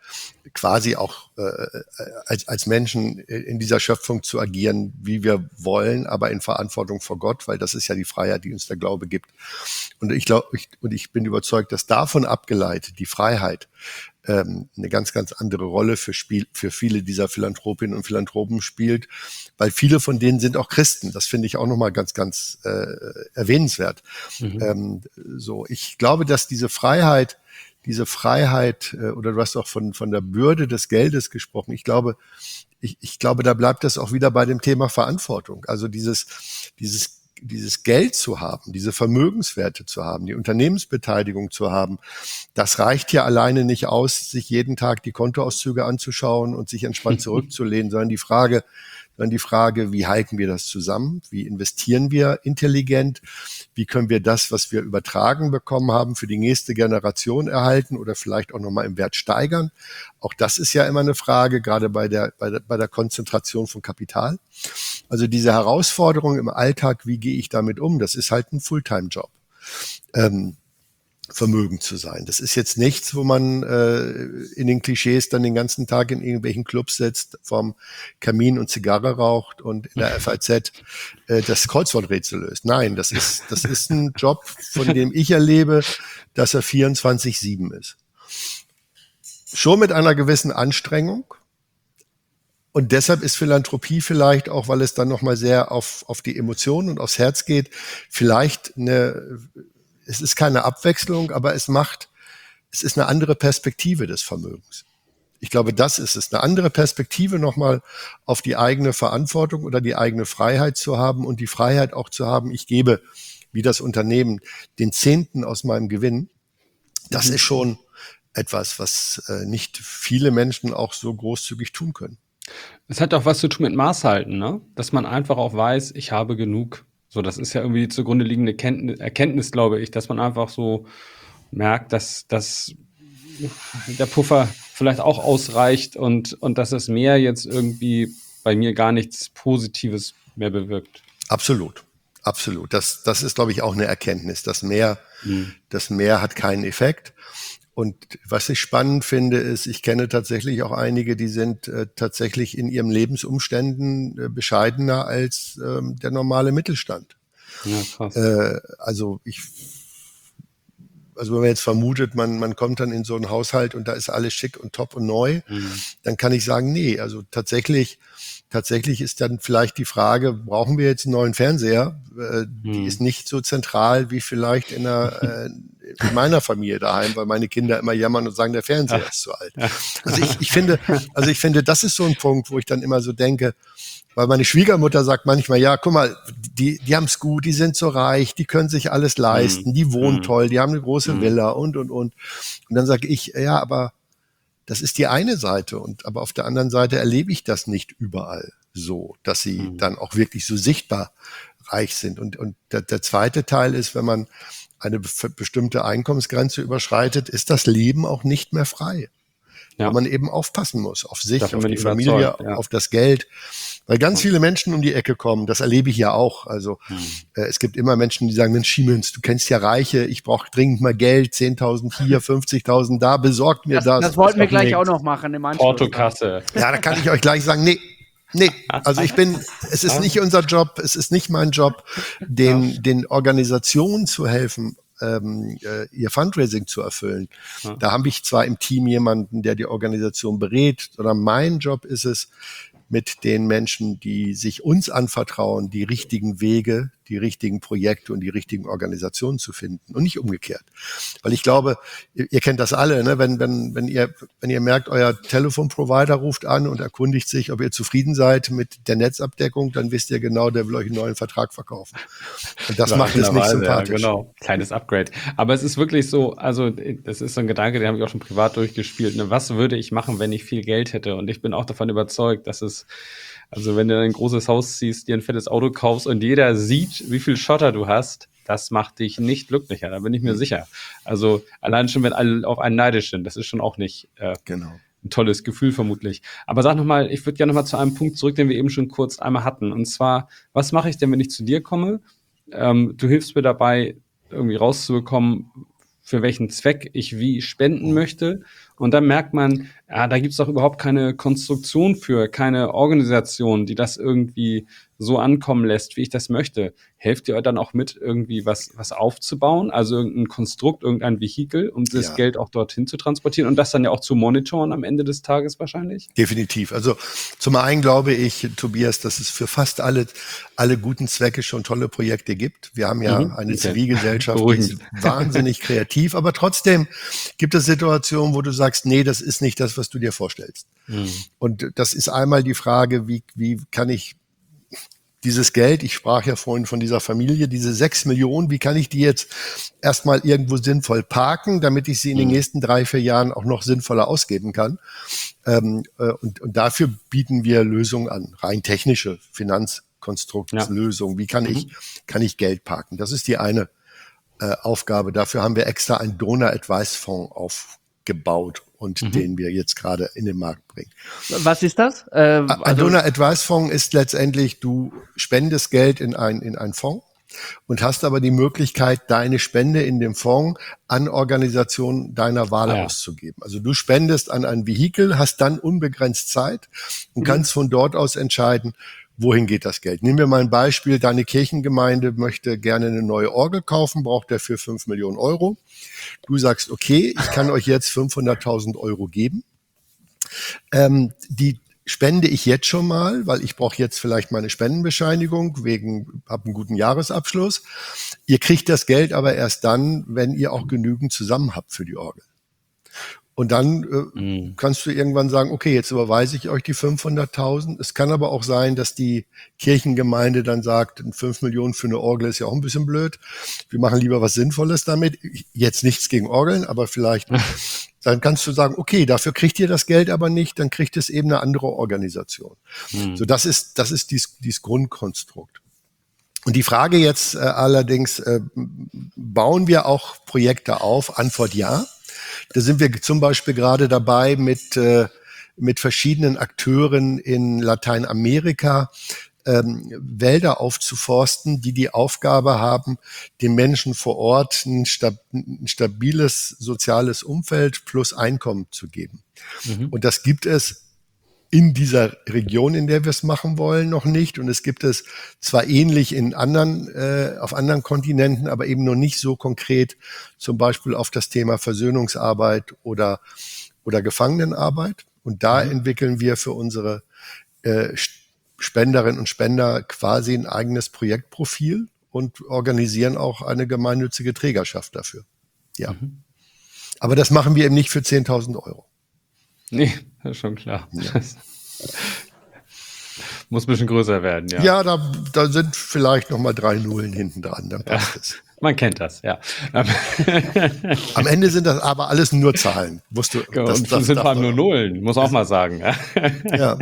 quasi auch äh, als, als Menschen in dieser Schöpfung zu agieren, wie wir wollen, aber in Verantwortung vor Gott, weil das ist ja die Freiheit, die uns der Glaube gibt. Und ich glaube, ich, und ich bin überzeugt, dass davon abgeleitet die Freiheit ähm, eine ganz, ganz andere Rolle für, Spiel, für viele dieser Philanthropinnen und Philanthropen spielt, weil viele von denen sind auch Christen. Das finde ich auch nochmal ganz, ganz äh, erwähnenswert. Mhm. Ähm, so, ich glaube, dass diese Freiheit diese Freiheit, oder du hast auch von, von der Bürde des Geldes gesprochen. Ich glaube, ich, ich glaube, da bleibt das auch wieder bei dem Thema Verantwortung. Also dieses, dieses, dieses Geld zu haben, diese Vermögenswerte zu haben, die Unternehmensbeteiligung zu haben, das reicht ja alleine nicht aus, sich jeden Tag die Kontoauszüge anzuschauen und sich entspannt zurückzulehnen, sondern die Frage, Dann die Frage, wie halten wir das zusammen? Wie investieren wir intelligent? Wie können wir das, was wir übertragen bekommen haben, für die nächste Generation erhalten oder vielleicht auch nochmal im Wert steigern? Auch das ist ja immer eine Frage, gerade bei der, bei der, bei der Konzentration von Kapital. Also diese Herausforderung im Alltag, wie gehe ich damit um? Das ist halt ein Fulltime-Job. Ähm, Vermögen zu sein. Das ist jetzt nichts, wo man äh, in den Klischees dann den ganzen Tag in irgendwelchen Clubs sitzt, vorm Kamin und Zigarre raucht und in der F A Z äh, das Kreuzworträtsel löst. Nein, das ist, das ist ein Job, von dem ich erlebe, dass er vierundzwanzig sieben ist. Schon mit einer gewissen Anstrengung. Und deshalb ist Philanthropie vielleicht auch, weil es dann nochmal sehr auf, auf die Emotionen und aufs Herz geht, vielleicht eine Es ist keine Abwechslung, aber es macht, es ist eine andere Perspektive des Vermögens. Ich glaube, das ist es. Eine andere Perspektive nochmal auf die eigene Verantwortung oder die eigene Freiheit zu haben und die Freiheit auch zu haben, ich gebe, wie das Unternehmen, den Zehnten aus meinem Gewinn. Das mhm. ist schon etwas, was äh, nicht viele Menschen auch so großzügig tun können. Es hat auch was zu tun mit Maßhalten, ne? Dass man einfach auch weiß, ich habe genug. So, das ist ja irgendwie die zugrunde liegende Kenntnis, Erkenntnis, glaube ich, dass man einfach so merkt, dass, dass der Puffer vielleicht auch ausreicht und, und dass das Mehr jetzt irgendwie bei mir gar nichts Positives mehr bewirkt. Absolut, absolut. Das, das ist, glaube ich, auch eine Erkenntnis. Das Mehr, mhm. das Mehr hat keinen Effekt. Und was ich spannend finde, ist, ich kenne tatsächlich auch einige, die sind äh, tatsächlich in ihren Lebensumständen äh, bescheidener als ähm, der normale Mittelstand. Ja, krass. Äh, also ich, also wenn man jetzt vermutet, man, man kommt dann in so einen Haushalt und da ist alles schick und top und neu, mhm. dann kann ich sagen, nee, also tatsächlich, tatsächlich ist dann vielleicht die Frage, brauchen wir jetzt einen neuen Fernseher? Äh, mhm. Die ist nicht so zentral wie vielleicht in einer äh, in meiner Familie daheim, weil meine Kinder immer jammern und sagen, der Fernseher ist zu alt. Also ich, ich finde, also ich finde, das ist so ein Punkt, wo ich dann immer so denke, weil meine Schwiegermutter sagt manchmal, ja, guck mal, die, die haben es gut, die sind so reich, die können sich alles leisten, die wohnen toll, die haben eine große Villa und, und, und. Und dann sage ich, ja, aber das ist die eine Seite und, aber auf der anderen Seite erlebe ich das nicht überall so, dass sie dann auch wirklich so sichtbar reich sind. Und, und der, der zweite Teil ist, wenn man eine bestimmte Einkommensgrenze überschreitet, ist das Leben auch nicht mehr frei. Ja. Wo man eben aufpassen muss, auf sich, Dafür auf die Familie, ja. auf das Geld. Weil ganz viele Menschen um die Ecke kommen, das erlebe ich ja auch. Also hm. äh, es gibt immer Menschen, die sagen, Mensch, Schiemens, du kennst ja Reiche, ich brauche dringend mal Geld, zehntausend hier, fünfzigtausend da, besorgt mir das. Das, das wollten wir gleich auch noch machen im Anschluss. Portokasse. Ja, da kann ich euch gleich sagen, nee, Nee, also ich bin, es ist nicht unser Job, es ist nicht mein Job, den, den Organisationen zu helfen, ähm, äh, ihr Fundraising zu erfüllen. Ja. Da habe ich zwar im Team jemanden, der die Organisation berät, sondern mein Job ist es, mit den Menschen, die sich uns anvertrauen, die richtigen Wege, die richtigen Projekte und die richtigen Organisationen zu finden und nicht umgekehrt. Weil ich glaube, ihr, ihr kennt das alle, ne? wenn, wenn, wenn ihr, wenn ihr merkt, euer Telefonprovider ruft an und erkundigt sich, ob ihr zufrieden seid mit der Netzabdeckung, dann wisst ihr genau, der will euch einen neuen Vertrag verkaufen. Und das macht es nicht sympathisch. Ja, genau, kleines Upgrade. Aber es ist wirklich so, also das ist so ein Gedanke, den habe ich auch schon privat durchgespielt. Ne? Was würde ich machen, wenn ich viel Geld hätte? Und ich bin auch davon überzeugt, dass es Also wenn du ein großes Haus ziehst, dir ein fettes Auto kaufst und jeder sieht, wie viel Schotter du hast, das macht dich nicht glücklicher, da bin ich mir sicher. Also allein schon, wenn alle auf einen neidisch sind, das ist schon auch nicht äh, genau. ein tolles Gefühl vermutlich. Aber sag nochmal, ich würde gerne nochmal zu einem Punkt zurück, den wir eben schon kurz einmal hatten. Und zwar, was mache ich denn, wenn ich zu dir komme? Ähm, du hilfst mir dabei, irgendwie rauszubekommen, für welchen Zweck ich wie spenden möchte. Und dann merkt man, ja, da gibt's doch überhaupt keine Konstruktion für, keine Organisation, die das irgendwie so ankommen lässt, wie ich das möchte. Helft ihr euch dann auch mit, irgendwie was, was aufzubauen? Also irgendein Konstrukt, irgendein Vehikel, um das Ja. Geld auch dorthin zu transportieren und das dann ja auch zu monitoren am Ende des Tages wahrscheinlich? Definitiv. Also zum einen glaube ich, Tobias, dass es für fast alle, alle guten Zwecke schon tolle Projekte gibt. Wir haben ja Mhm, eine okay. Zivilgesellschaft, die ist Beruhigend. wahnsinnig kreativ, aber trotzdem gibt es Situationen, wo du sagst, nee, das ist nicht das, was du dir vorstellst. Mhm. Und das ist einmal die Frage, wie, wie kann ich dieses Geld, ich sprach ja vorhin von dieser Familie, diese sechs Millionen, wie kann ich die jetzt erstmal irgendwo sinnvoll parken, damit ich sie in den Mhm. nächsten drei, vier Jahren auch noch sinnvoller ausgeben kann? Ähm, äh, und, und dafür bieten wir Lösungen an, rein technische Finanzkonstruktslösungen. Wie kann ich, kann ich Geld parken? Das ist die eine äh, Aufgabe. Dafür haben wir extra einen Donor-Advice-Fonds aufgebaut und Mhm. den wir jetzt gerade in den Markt bringen. Was ist das? Äh, Ein also, Donor Advice Fonds ist letztendlich, du spendest Geld in ein, in einen Fonds und hast aber die Möglichkeit, deine Spende in dem Fonds an Organisationen deiner Wahl Ah, ja. auszugeben. Also du spendest an ein Vehikel, hast dann unbegrenzt Zeit und Mhm. kannst von dort aus entscheiden, wohin geht das Geld. Nehmen wir mal ein Beispiel, deine Kirchengemeinde möchte gerne eine neue Orgel kaufen, braucht dafür fünf Millionen Euro. Du sagst, okay, ich kann euch jetzt fünfhunderttausend Euro geben. Ähm, die spende ich jetzt schon mal, weil ich brauche jetzt vielleicht meine Spendenbescheinigung wegen, habe einen guten Jahresabschluss. Ihr kriegt das Geld aber erst dann, wenn ihr auch genügend zusammen habt für die Orgel. Und dann äh, Mhm. kannst du irgendwann sagen, okay, jetzt überweise ich euch die fünfhunderttausend. Es kann aber auch sein, dass die Kirchengemeinde dann sagt, fünf Millionen für eine Orgel ist ja auch ein bisschen blöd. Wir machen lieber was Sinnvolles damit. Jetzt nichts gegen Orgeln, aber vielleicht, dann kannst du sagen, okay, dafür kriegt ihr das Geld aber nicht, dann kriegt es eben eine andere Organisation. Mhm. So, das ist, das ist dies, dies Grundkonstrukt. Und die Frage jetzt äh, allerdings, äh, bauen wir auch Projekte auf? Antwort ja. Da sind wir zum Beispiel gerade dabei, mit, äh, mit verschiedenen Akteuren in Lateinamerika ähm, Wälder aufzuforsten, die die Aufgabe haben, den Menschen vor Ort ein, stab ein stabiles soziales Umfeld plus Einkommen zu geben. Mhm. Und das gibt es in dieser Region, in der wir es machen wollen, noch nicht. Und es gibt es zwar ähnlich in anderen, äh, auf anderen Kontinenten, aber eben noch nicht so konkret, zum Beispiel auf das Thema Versöhnungsarbeit oder, oder Gefangenenarbeit. Und da Mhm. entwickeln wir für unsere äh, Spenderinnen und Spender quasi ein eigenes Projektprofil und organisieren auch eine gemeinnützige Trägerschaft dafür. Ja. Mhm. Aber das machen wir eben nicht für zehntausend Euro. Nee, das ist schon klar. Ja. Das muss ein bisschen größer werden, ja. Ja, da, da sind vielleicht noch mal drei Nullen hinten dran, dann passt es. Man kennt das, ja. Am Ende sind das aber alles nur Zahlen. Musst du, Ja, das, und das sind darf vor allem man- nur Nullen, muss auch mal sagen. Ja. Ja.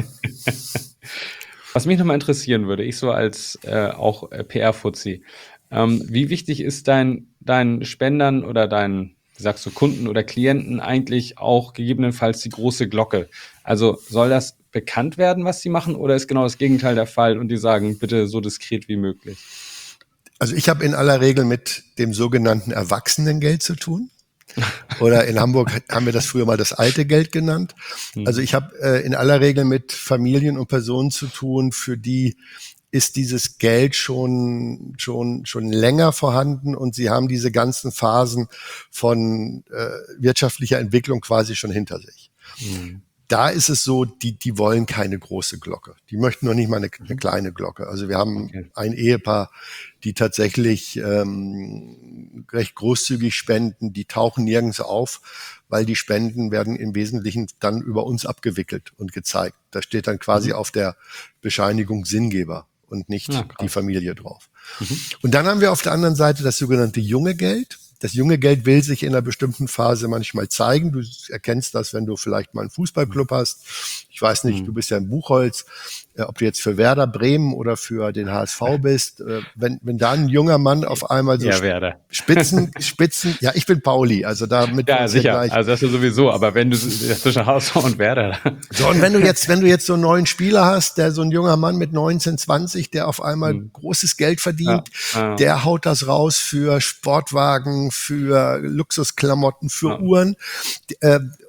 Was mich nochmal interessieren würde, ich so als äh, auch äh, P R-Fuzzi, ähm, wie wichtig ist dein, dein Spendern oder dein, wie sagst du, Kunden oder Klienten eigentlich auch gegebenenfalls die große Glocke? Also soll das bekannt werden, was sie machen, oder ist genau das Gegenteil der Fall und die sagen, bitte so diskret wie möglich? Also ich habe in aller Regel mit dem sogenannten Erwachsenengeld zu tun. Oder in Hamburg haben wir das früher mal das alte Geld genannt. Also ich habe äh, in aller Regel mit Familien und Personen zu tun, für die ist dieses Geld schon schon schon länger vorhanden und sie haben diese ganzen Phasen von äh, wirtschaftlicher Entwicklung quasi schon hinter sich. Mhm. Da ist es so, die, die wollen keine große Glocke. Die möchten noch nicht mal eine, eine kleine Glocke. Also wir haben Okay. ein Ehepaar, die tatsächlich ähm, recht großzügig spenden. Die tauchen nirgends auf, weil die Spenden werden im Wesentlichen dann über uns abgewickelt und gezeigt. Da steht dann quasi Mhm. auf der Bescheinigung Sinngeber und nicht Ja, krass. die Familie drauf. Mhm. Und dann haben wir auf der anderen Seite das sogenannte junge Geld. Das junge Geld will sich in einer bestimmten Phase manchmal zeigen. Du erkennst das, wenn du vielleicht mal einen Fußballclub hast. Ich weiß nicht, Mhm. du bist ja in Buchholz, äh, ob du jetzt für Werder Bremen oder für den H S V bist. Äh, wenn, wenn da ein junger Mann auf einmal so Ja, Werder. Spitzen, Spitzen, ja, ich bin Pauli, also damit Ja, uns hier sicher. gleich- Also das ist sowieso, aber wenn du zwischen H S V und Werder. So, und wenn du jetzt, wenn du jetzt so einen neuen Spieler hast, der so ein junger Mann mit neunzehn, zwanzig, der auf einmal Mhm. großes Geld verdient, Ja, ja. der haut das raus für Sportwagen, für Luxusklamotten, für Ja. Uhren. Äh,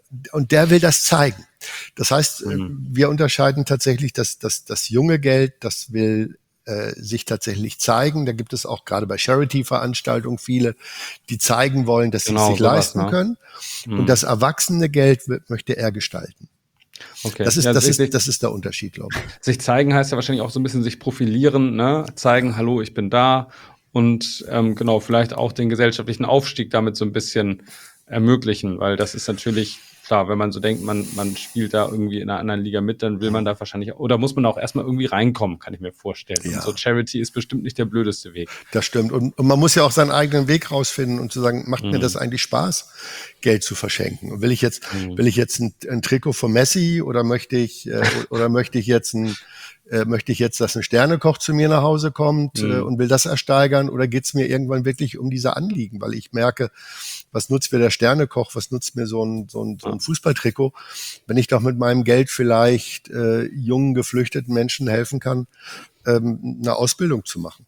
und der will das zeigen. Das heißt, Mhm. wir unterscheiden tatsächlich das, das, das junge Geld, das will äh, sich tatsächlich zeigen. Da gibt es auch gerade bei Charity-Veranstaltungen viele, die zeigen wollen, dass Genau, sie es sich sowas, leisten ne? können. Mhm. Und das erwachsene Geld wird, möchte er gestalten. Okay. Das ist, Ja, das sich, ist, das ist der Unterschied, glaube ich. sich zeigen heißt ja wahrscheinlich auch so ein bisschen sich profilieren, ne? Zeigen, hallo, ich bin da und ähm, genau, vielleicht auch den gesellschaftlichen Aufstieg damit so ein bisschen ermöglichen, weil das ist natürlich klar, wenn man so denkt, man, man spielt da irgendwie in einer anderen Liga mit, dann will man da wahrscheinlich, oder muss man auch erstmal irgendwie reinkommen, kann ich mir vorstellen. Ja. Und so Charity ist bestimmt nicht der blödeste Weg. Das stimmt. Und, und man muss ja auch seinen eigenen Weg rausfinden und zu sagen, macht Mhm. mir das eigentlich Spaß, Geld zu verschenken? Und will ich jetzt, Mhm. will ich jetzt ein, ein Trikot von Messi oder möchte ich, äh, oder möchte ich jetzt ein, äh, möchte ich jetzt, dass ein Sternekoch zu mir nach Hause kommt Mhm. äh, und will das ersteigern? Oder geht es mir irgendwann wirklich um diese Anliegen? Weil ich merke, was nutzt mir der Sternekoch? Was nutzt mir so ein, so ein, so ein Fußballtrikot? Wenn ich doch mit meinem Geld vielleicht äh, jungen, geflüchteten Menschen helfen kann, ähm, eine Ausbildung zu machen.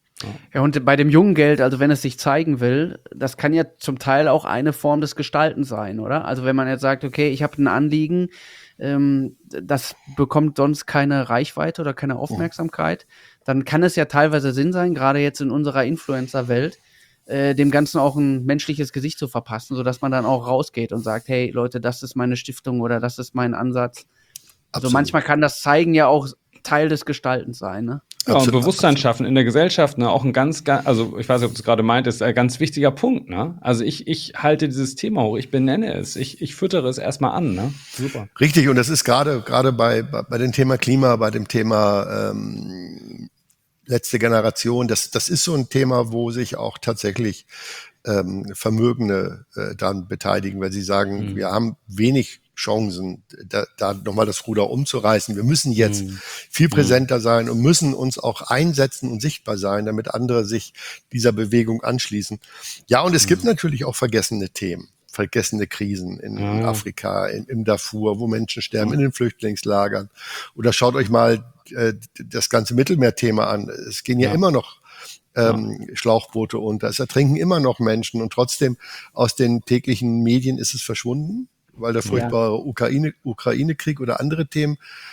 Ja, und bei dem jungen Geld, also wenn es sich zeigen will, das kann ja zum Teil auch eine Form des Gestaltens sein, oder? Also wenn man jetzt sagt, okay, ich habe ein Anliegen, ähm, das bekommt sonst keine Reichweite oder keine Aufmerksamkeit, dann kann es ja teilweise Sinn sein, gerade jetzt in unserer Influencer-Welt, äh, dem Ganzen auch ein menschliches Gesicht zu verpassen, sodass man dann auch rausgeht und sagt, hey Leute, das ist meine Stiftung oder das ist mein Ansatz. Also Absolut. manchmal kann das Zeigen ja auch Teil des Gestaltens sein, ne? Ja, und Absolut, Bewusstsein absolut. schaffen in der Gesellschaft, ne, auch ein ganz, ga- also ich weiß nicht, ob du es gerade meintest, ein ganz wichtiger Punkt, ne? Also ich, ich halte dieses Thema hoch, ich benenne es, ich, ich füttere es erstmal an, ne? Super. Richtig, und das ist gerade gerade bei, bei, bei dem Thema Klima, bei dem Thema ähm, letzte Generation, das, das ist so ein Thema, wo sich auch tatsächlich ähm, Vermögende äh, dann beteiligen, weil sie sagen, Mhm. wir haben wenig Chancen, da, da nochmal das Ruder umzureißen. Wir müssen jetzt Mhm. viel präsenter sein und müssen uns auch einsetzen und sichtbar sein, damit andere sich dieser Bewegung anschließen. Ja, und es gibt natürlich auch vergessene Themen, vergessene Krisen in, in Ja. Afrika, in, im Darfur, wo Menschen sterben, Ja. in den Flüchtlingslagern. Oder schaut euch mal äh, das ganze Mittelmeerthema an. Es gehen ja, Ja. immer noch ähm, Schlauchboote unter. Es ertrinken immer noch Menschen und trotzdem aus den täglichen Medien ist es verschwunden, weil der furchtbare Ukraine, Ukraine-Krieg oder andere Themen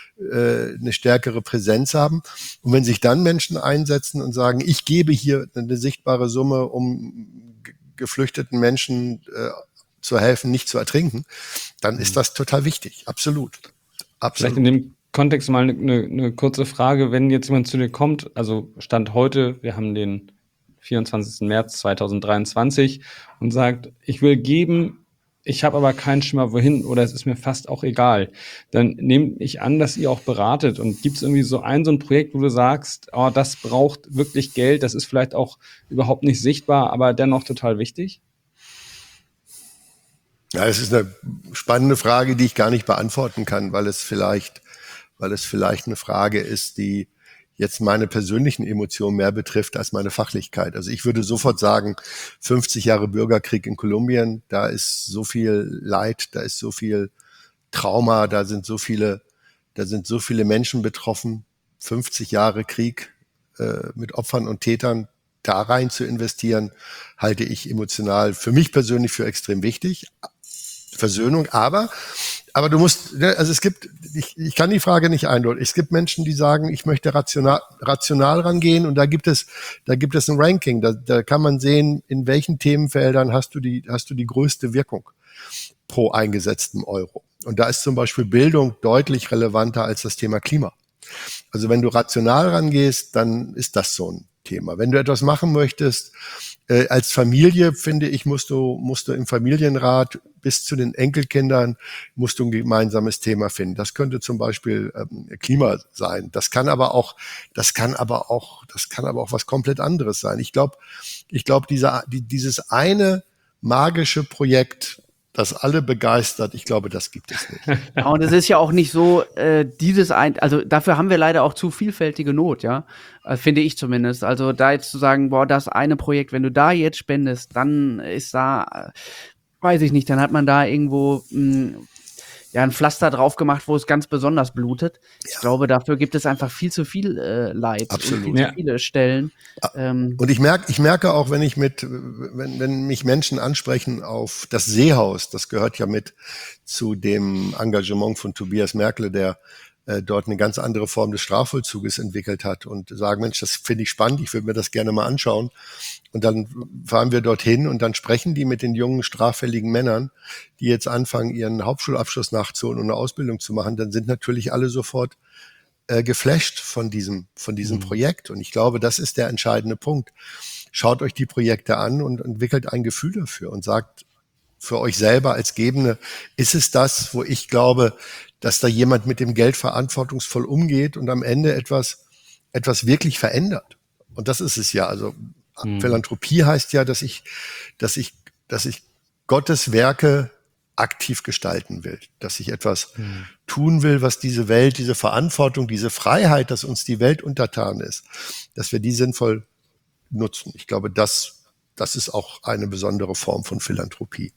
äh, eine stärkere Präsenz haben. Und wenn sich dann Menschen einsetzen und sagen, ich gebe hier eine sichtbare Summe, um ge- geflüchteten Menschen äh, zu helfen, nicht zu ertrinken, dann ist das total wichtig. Absolut. Vielleicht Absolut. in dem Kontext mal eine, eine, eine kurze Frage, wenn jetzt jemand zu dir kommt, also Stand heute, wir haben den vierundzwanzigsten März zweitausenddreiundzwanzig und sagt, ich will geben, ich habe aber keinen Schimmer wohin oder es ist mir fast auch egal, dann nehme ich an, dass ihr auch beratet und gibt es irgendwie so ein, so ein Projekt, wo du sagst, oh, das braucht wirklich Geld, das ist vielleicht auch überhaupt nicht sichtbar, aber dennoch total wichtig? Ja, es ist eine spannende Frage, die ich gar nicht beantworten kann, weil es vielleicht, weil es vielleicht eine Frage ist, die jetzt meine persönlichen Emotionen mehr betrifft als meine Fachlichkeit. Also ich würde sofort sagen, fünfzig Jahre Bürgerkrieg in Kolumbien, da ist so viel Leid, da ist so viel Trauma, da sind so viele, da sind so viele Menschen betroffen. fünfzig Jahre Krieg äh, mit Opfern und Tätern, da rein zu investieren, halte ich emotional für mich persönlich für extrem wichtig. Versöhnung, aber, aber du musst, also es gibt, ich, ich kann die Frage nicht eindeutig. Es gibt Menschen, die sagen, ich möchte rational, rational rangehen und da gibt es, da gibt es ein Ranking. Da, da kann man sehen, in welchen Themenfeldern hast du die, hast du die größte Wirkung pro eingesetzten Euro. Und da ist zum Beispiel Bildung deutlich relevanter als das Thema Klima. Also wenn du rational rangehst, dann ist das so ein Thema. Wenn du etwas machen möchtest, äh, als Familie, finde ich, musst du, musst du im Familienrat bis zu den Enkelkindern, musst du ein gemeinsames Thema finden. Das könnte zum Beispiel ähm, Klima sein. Das kann aber auch, das kann aber auch, das kann aber auch was komplett anderes sein. Ich glaube, ich glaube, dieser, die, dieses eine magische Projekt, das alle begeistert, ich glaube, das gibt es nicht. Ja, und es ist ja auch nicht so, äh, dieses ein, also dafür haben wir leider auch zu vielfältige Not, ja, äh, finde ich zumindest. Also da jetzt zu sagen, boah, das eine Projekt, wenn du da jetzt spendest, dann ist da, äh, weiß ich nicht, dann hat man da irgendwo, mh, ja, ein Pflaster drauf gemacht, wo es ganz besonders blutet. Ich Ja. glaube, dafür gibt es einfach viel zu viel äh, Leid. Absolut. Und viel Ja. zu viele Stellen. Ähm, Und ich merke, ich merke auch, wenn ich mit, wenn, wenn mich Menschen ansprechen auf das Seehaus, das gehört ja mit zu dem Engagement von Tobias Merkle, der äh, dort eine ganz andere Form des Strafvollzuges entwickelt hat und sagen, Mensch, das finde ich spannend, ich würde mir das gerne mal anschauen. Und dann fahren wir dorthin und dann sprechen die mit den jungen, straffälligen Männern, die jetzt anfangen, ihren Hauptschulabschluss nachzuholen und eine Ausbildung zu machen. Dann sind natürlich alle sofort äh, geflasht von diesem, von diesem Mhm. Projekt. Und ich glaube, das ist der entscheidende Punkt. Schaut euch die Projekte an und entwickelt ein Gefühl dafür und sagt für euch selber als Gebende, ist es das, wo ich glaube, dass da jemand mit dem Geld verantwortungsvoll umgeht und am Ende etwas, etwas wirklich verändert. Und das ist es ja. Also Mhm. Philanthropie heißt ja, dass ich, dass ich, dass ich Gottes Werke aktiv gestalten will, dass ich etwas Mhm. tun will, was diese Welt, diese Verantwortung, diese Freiheit, dass uns die Welt untertan ist, dass wir die sinnvoll nutzen. Ich glaube, das, das ist auch eine besondere Form von Philanthropie.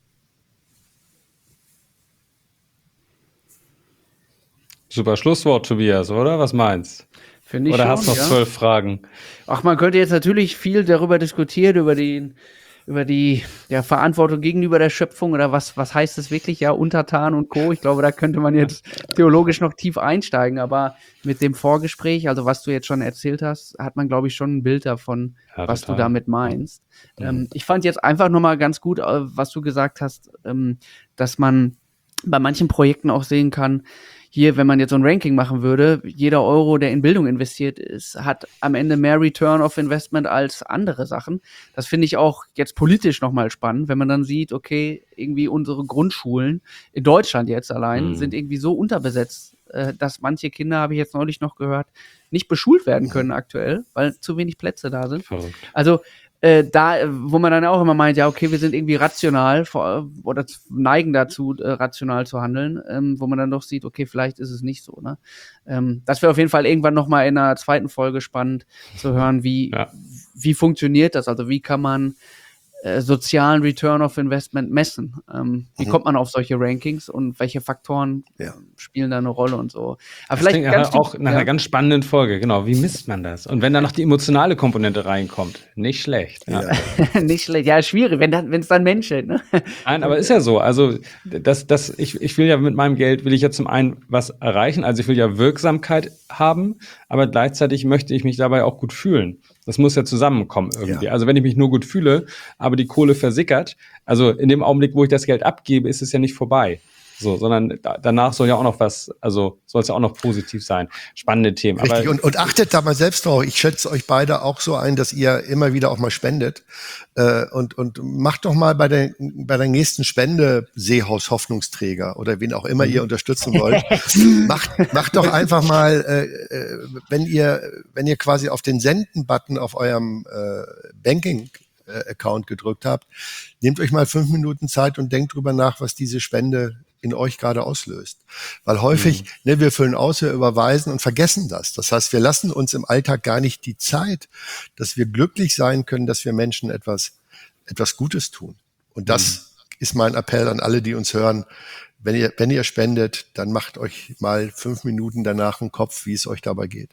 Super Schlusswort, Tobias, oder? Was meinst? Finde ich Oder schon, hast du noch ja. zwölf Fragen? Ach, man könnte jetzt natürlich viel darüber diskutieren, über die, über die ja, Verantwortung gegenüber der Schöpfung oder was, was heißt es wirklich, ja, Untertan und Co. Ich glaube, da könnte man jetzt theologisch noch tief einsteigen, aber mit dem Vorgespräch, also was du jetzt schon erzählt hast, hat man, glaube ich, schon ein Bild davon, Ja, was total. du damit meinst. Mhm. Ähm, ich fand jetzt einfach nochmal ganz gut, äh, was du gesagt hast, ähm, dass man bei manchen Projekten auch sehen kann, hier, wenn man jetzt so ein Ranking machen würde, jeder Euro, der in Bildung investiert ist, hat am Ende mehr Return of Investment als andere Sachen. Das finde ich auch jetzt politisch nochmal spannend, wenn man dann sieht, okay, irgendwie unsere Grundschulen in Deutschland jetzt allein Mhm. sind irgendwie so unterbesetzt, äh, dass manche Kinder, habe ich jetzt neulich noch gehört, nicht beschult werden können aktuell, weil zu wenig Plätze da sind. Verrückt. Also äh, da, äh, wo man dann auch immer meint, ja, okay, wir sind irgendwie rational vor, oder z- neigen dazu, äh, rational zu handeln, ähm, wo man dann doch sieht, okay, vielleicht ist es nicht so. Ne? Ähm, das wäre auf jeden Fall irgendwann nochmal in einer zweiten Folge spannend zu hören, wie, Ja. wie funktioniert das? Also wie kann man äh, sozialen Return of Investment messen? Ähm, wie Mhm. kommt man auf solche Rankings und welche Faktoren Ja. spielen da eine Rolle und so? Aber Das vielleicht klingt ganz auch die- nach ja. einer ganz spannenden Folge. Genau, wie misst man das? Und wenn da noch die emotionale Komponente reinkommt, nicht schlecht. Ja. Ja. Nicht schlecht, ja, schwierig, wenn es dann menschelt, ne? Nein, aber ist ja so. Also das, das, ich, ich will ja mit meinem Geld, will ich ja zum einen was erreichen. Also ich will ja Wirksamkeit haben, aber gleichzeitig möchte ich mich dabei auch gut fühlen. Das muss ja zusammenkommen irgendwie. Ja. Also wenn ich mich nur gut fühle, aber die Kohle versickert, also in dem Augenblick, wo ich das Geld abgebe, ist es ja nicht vorbei. So, sondern da, danach soll ja auch noch was, also soll es ja auch noch positiv sein. Spannende Themen. Richtig, Aber und, und achtet da mal selbst drauf. Ich schätze euch beide auch so ein, dass ihr immer wieder auch mal spendet. Äh, und, und macht doch mal bei der, bei der nächsten Spende Seehaus Hoffnungsträger oder wen auch immer ihr unterstützen wollt. macht, macht doch einfach mal, äh, äh, wenn ihr, wenn ihr quasi auf den Senden-Button auf eurem äh, Banking-Account gedrückt habt, nehmt euch mal fünf Minuten Zeit und denkt drüber nach, was diese Spende in euch gerade auslöst. Weil häufig, ne, wir füllen aus, wir überweisen und vergessen das. Das heißt, wir lassen uns im Alltag gar nicht die Zeit, dass wir glücklich sein können, dass wir Menschen etwas, etwas Gutes tun. Und das ist mein Appell an alle, die uns hören. Wenn ihr, wenn ihr spendet, dann macht euch mal fünf Minuten danach einen Kopf, wie es euch dabei geht.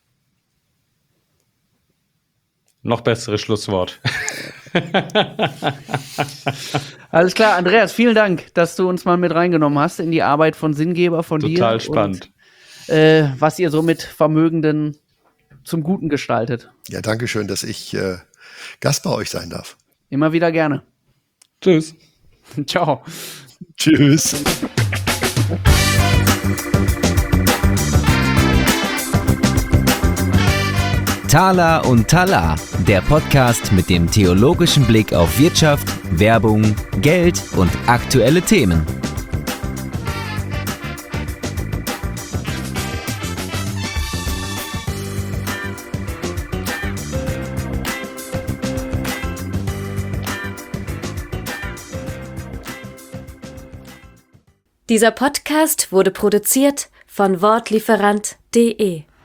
noch besseres Schlusswort. Alles klar, Andreas, vielen Dank, dass du uns mal mit reingenommen hast in die Arbeit von Sinngeber von dir. Total spannend. Und, äh, was ihr so mit Vermögenden zum Guten gestaltet. Ja, danke schön, dass ich äh, Gast bei euch sein darf. Immer wieder gerne. Tschüss. Ciao. Tschüss. Thaler und Talar, der Podcast mit dem theologischen Blick auf Wirtschaft, Werbung, Geld und aktuelle Themen. Dieser Podcast wurde produziert von wortlieferant punkt de.